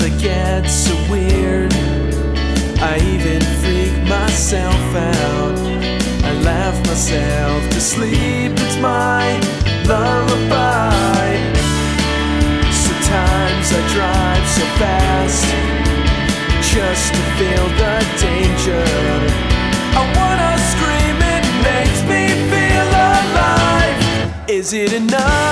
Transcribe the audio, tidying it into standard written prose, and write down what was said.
I get so weird, I even freak myself out. I laugh myself to sleep, it's my lullaby. Sometimes I drive so fast just to feel the danger. I wanna scream, it makes me feel alive. Is it enough?